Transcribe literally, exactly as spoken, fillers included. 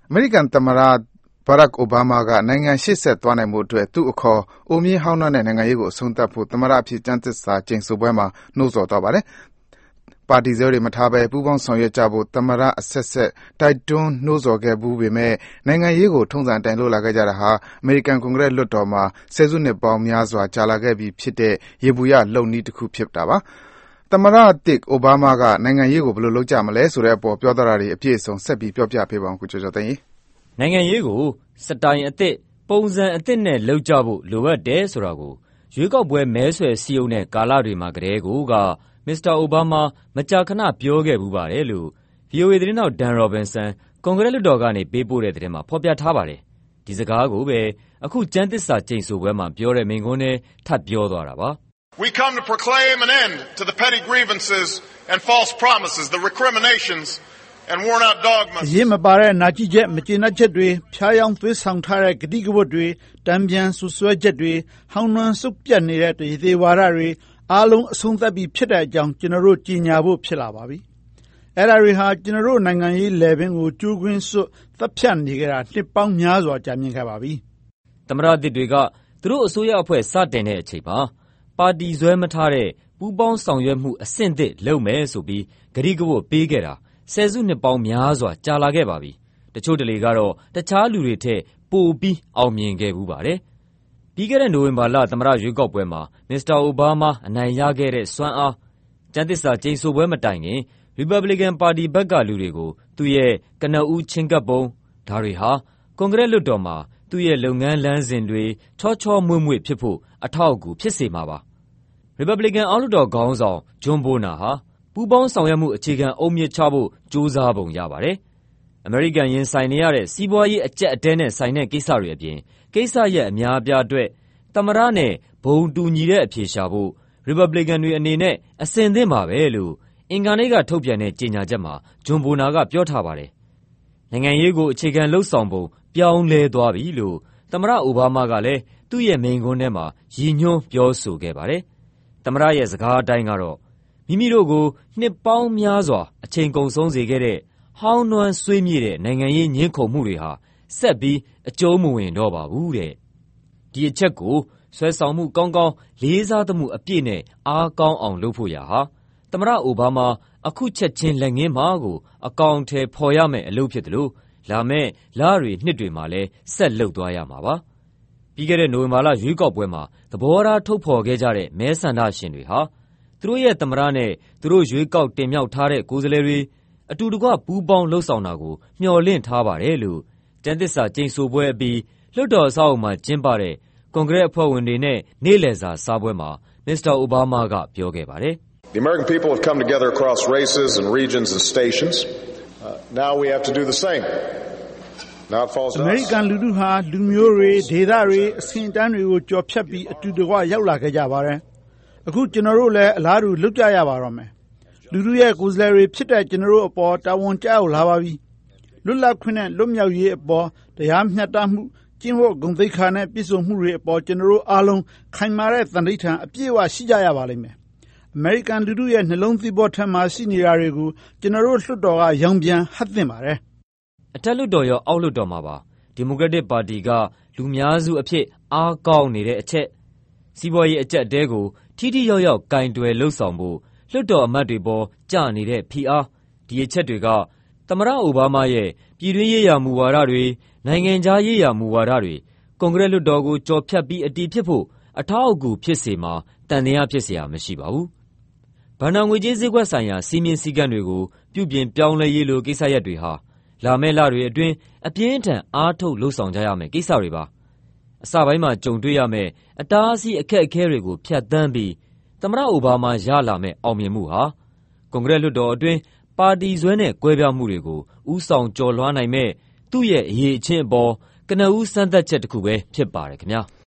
အမေရိကန်သမ္မတဘာရက်အိုဘားမားကနိုင်ငံရှေ့ဆက်သွားနိုင်မှုအတွက်သူ့အခေါ်အိုမင်းဟောင်းနှံ့တဲ့နိုင်ငံရေးကိုအဆုံးသတ်ဖို့သမ္မတအဖြစ်ကျမ်းသစ္စာကျိန်ဆိုပွဲမှာနှိုးဆော်သွားပါတယ်။ပါတီစွဲတွေမထားဘဲပူးပေါင်းဆောင်ရွက်ကြဖို့သမ္မတအဆက်ဆက်တိုက်တွန်းနှိုးဆော်ခဲ့ဘူးပေမဲ့နိုင်ငံရေးကိုထုံးစံအတိုင်းလုပ်လာခဲ့ကြတာဟာအမေရိကန်ကွန်ဂရက်လွှတ်တော်မှာဆယ်စုနှစ်ပေါင်းများစွာကြာလာခဲ့ပြီဖြစ်တဲ့ယေဘုယျလုပ်နည်းတစ်ခုဖြစ်တာပါ။သမ္မတသစ်အိုဘားမားကနိုင်ငံရေးကိုဘယ်လိုလုပ်ကြမလဲဆိုတဲ့အပေါ်ပြောသွားတာတွေအပြည့်အစုံဆက်ပြီးပြောပြပေးပါဦးကိုကျော်ကျော်သိန်း။နိုင်ငံရေးကိုစတိုင်အသစ်ပုံစံအသစ်နဲ့လုပ်ကြဖို့လိုအပ်တယ်ဆိုတာကိုရွေးကောက်ပွဲမဲဆွယ်စည်းရုံးတဲ့ကာလတွေမှာကတည်းကမစ္စတာအိုဘားမားမကြာခဏပြောခဲ့ဘူးပါတယ်လို့ ဗွီအိုအေသတင်းထောက်ဒန်ရော်ဘင်ဆန်ကွန်ဂရက်လွှတ်တော်ကနေပေးပို့တဲ့သတင်းမှာဖော်ပြထားပါတယ်။ဒီစကားကိုပဲအခုကျမ်းသစ္စာကျိန်ဆိုပွဲမှာပြောတဲ့မိန့်ခွန်းနဲ့ထပ်ပြောသွားတာပါ။ We come to proclaim an end to the petty grievances and false promises, the recriminations and worn out dogmas. အရေးမပါတဲ့နာကျင်ချက်မကျေနပ်ချက်တွေဖျားယောင်းသွေးဆောင်ထားတဲ့ဂတိကဝတ်တွေတံပြန်ဆွဆွဲချက်တွေဟောင်းနှွမ်းစုပ်ပြတ်နေတဲ့တရေသေးဝါဒတွေအားလုံးအဆုံးသတ်ပြီးဖြစ်တဲ့အကြောင်းကျွန်တော်တို့ကြီးညာဖို့ဖြစ်လာပါပြီ။အဲ့ဒါတွေဟာကျွန်တော်တို့နိုင်ငံရေးလယ်ပင်ကိုကျိုးကွင်းစွတ်သတ်ဖြတ်နေကြတာနှစ်ပေါင်းများစွာကြာမြင့်ခဲ့ပါပြီ။သမ္မတသစ်တွေကသူတို့အစိုးရအဖွဲ့စတင်တဲ့အချိန်မှာပါတီစွဲမထားတဲ့ပူးပေါင်းဆောင်ရွက်မှုအဆင့်သစ်လုပ်မယ်ဆိုပြီးဂတိကဝတ်ပေးခဲ့တာဆယ်စုနှစ်ပေါင်းများစွာကြာလာခဲ့ပါပြီ။တချို့တလေကတော့တခြားလူတွေထက်ပိုပြီးအောင်မြင်ခဲ့ဘူးပါတယ်။ပြီးခဲ့တဲ့နိုဝင်ဘာလသမ္မတရွေးကောက်ပွဲမှာမစ္စတာအိုဘားမားအနိုင်ရခဲ့တဲ့စွမ်းအားကျမ်းသစ္စာကျိန်ဆိုပွဲမတိုင်ခင်ရီပတ်ဘလီကန်ပါတီဘက်ကလူတွေကိုသူ့ရဲ့ကနဦးချင်းကပ်ပုံဒါတွေဟာကွန်ဂရက်လွှတ်တော်မှာသူ့ရဲ့လုပ်ငန်းလမ်းစဉ်တွေချောချောမွေ့မွေ့ဖြစ်ဖို့အထောက်အကူဖြစ်စေမှာပါ။ရီပတ်ဘလီကန်အောက်လွှတ်တော်ခေါင်းဆောင်ဂျွန်ဘိုနာဟာပူးပေါင်းဆောင်ရွက်မှုအခြေခံအုတ်မြစ်ချဖို့ကြိုးစားပုံရပါတယ်။အမေရိကန်ရင်ဆိုင်နေရတဲ့စီးပွားရေးအကျပ်အတည်းနဲ့ဆိုင်တဲ့ကိစ္စတွေအပြင်ကိစ္စရပ်အများအပြားအတွက်သမ္မတနဲ့ဘုံတူညီတဲ့အဖြေရှာဖို့ရီပတ်ဘလီကန်တွေအနေနဲ့အဆင်သင့်ပါပဲလို့အင်္ဂါနေ့ကထုတ်ပြန်တဲ့ကြေညာချက်မှာဂျွန်ဘိုနာကပြောထားပါတယ်။နိုင်ငံရေးကိုအခြေခံလှုပ်ဆောင်ပုံပြောင်းလဲသွားပြီလို့သမ္မတအိုဘားမားကလည်းသူ့ရဲ့မိန့်ခွန်းထဲမှာရည်ညွှန်းပြောဆိုခဲ့ပါတယ်။သမ္မတရဲ့စကားအတိုင်းကတော့မိမိတို့ကိုနှစ်ပေါင်းများစွာအချိန်ကုန်ဆုံးစေခဲ့တဲ့ဟောင်းနွမ်းဆွေးမြေ့တဲ့နိုင်ငံရေးညှင်းခုန်မှုတွေဟာဆက်ပြီးအကျုံးမဝင်တော့ပါဘူးတဲ့။ဒီအချက်ကိုဆွဲဆောင်မှုကောင်းကောင်းလေးစားသမှုအပြည့်နဲ့အားကောင်းအောင်လုပ်ဖို့ရာဟာသမ္မတအိုဘားမားအခုချက်ချင်းလက်ငင်းမှာကိုအကောင်အထည်ဖော်ရမယ့်အလုပ်ဖြစ်တယ်လို့လာမယ့်လတွေနှစ်တွေမှာလည်းဆက်လုပ်သွားရမှာပါ။ပြီးခဲ့တဲ့နိုဝင်ဘာလရွေးကောက်ပွဲမှာသဘောထားထုတ်ဖော်ခဲ့ကြတဲ့မဲဆန္ဒရှင်တွေဟာသူတို့ရဲ့သမ္မတနဲ့သူတို့ရွေးကောက်တင်မြှောက်ထားတဲ့ကိုယ်စားလှယ်တွေအတူတကွပူးပေါင်းလှုပ်ဆောင်တာကိုမျှော်လင့်ထားပါတယ်လို့ကျမ်းသစ္စာကျိန်ဆိုပွဲအပြီးလွှတ်တော်အဆောက်အအုံမှာကျင်းပတဲ့ကွန်ဂရက်အဖွဲ့ဝင်တွေနဲ့နေ့လည်စာစားပွဲမှာမစ္စတာအိုဘားမားကပြောခဲ့ပါတယ်။ The American people have come together across races and regions and stations. Uh, now we have to do the same. Now it falls to us. အမေရိကန်လူထုဟာလူမျိုးတွေဒေသတွေအဆင့်အတန်းတွေကိုကြော်ဖြတ်ပြီးအတူတကွရောက်လာခဲ့ကြပါတယ်။အခုကျွန်တော်တို့လည်းအလားတူလုပ်ကြရပါတော့မယ်။လူထုရဲ့ကိုယ်စားလှယ်တွေဖြစ်တဲ့ကျွန်တော်တို့အပေါ်တာဝန်ကျရောက်လာပါပြီ။လွတ်လပ်ခွင့်နဲ့လွတ်မြောက်ရေးအပေါ်တရားမျှတမှုကျင့်ဝတ်ဂုဏ်သိက္ခာနဲ့ပြည့်စုံမှုတွေအပေါ်ကျွန်တော်တို့အားလုံးခိုင်မာတဲ့သန္နိဋ္ဌာန်အပြည့်အဝရှိကြရပါလိမ့်မယ်။အမေရိကန်လူထုရဲ့နှလုံးသီးပေါ်ထက်မှရှိနေတာတွေကိုကျွန်တော်တို့လွှတ်တော်ကရောင်ပြန်ဟပ်သင့်ပါတယ်။အထက်လွှတ်တော်ရောအောက်လွှတ်တော်မှာပါဒီမိုကရက်တစ်ပါတီကလူများစုအဖြစ်အားကောင်းနေတဲ့အချက်စီးပွားရေးအကျပ်အတည်းကိုထိထိရောက်ရောက်ကင်တွယ်လှုပ်ဆောင်ဖို့လွှတ်တော်အမတ်တွေပေါ်ကျနေတဲ့ဖိအားဒီအချက်တွေကသမ္မတအိုဘားမားရဲ့ပြည်တွင်းရေးရာမူဝါဒတွေနိုင်ငံခြားရေးရာမူဝါဒတွေကွန်ဂရက်လွှတ်တော်ကိုကြော်ဖြတ်ပြီးအတည်ဖြစ်ဖို့အထောက်အကူဖြစ်စေမှာတန်တရားဖြစ်เสียမရှိပါဘူး။ဘဏ္ဍာငွေကြေးဈေးကွက်ဆိုင်ရာစီမင်းစည်းကမ်းတွေကိုပြုပြင်ပြောင်းလဲရေးလိုကိစ္စရပ်တွေဟာလာမယ့်လတွေအတွင်းအပြင်းထန်အားထုတ်လှုပ်ဆောင်ကြရမယ့်ကိစ္စတွေပါ။အစပိုင်းမှာကြုံတွေ့ရမယ့်အတားအဆီးအခက်အခဲတွေကိုဖျက်ဆီးပြီးသမ္မတအိုဘားမားရလာမယ့်အောင်မြင်မှုဟာကွန်ဂရက်လွှတ်တော်အတွင်းပါတီစွဲနဲ့ကွဲပြားမှုတွေကိုဥဆောင်ကျော်လွှားနိုင်မဲ့သူ့ရဲ့အရေးအချင်းအပေါ်ကနဦးစမ်းသပ်ချက်တစ်ခုပဲဖြစ်ပါတယ်ခင်ဗျာ။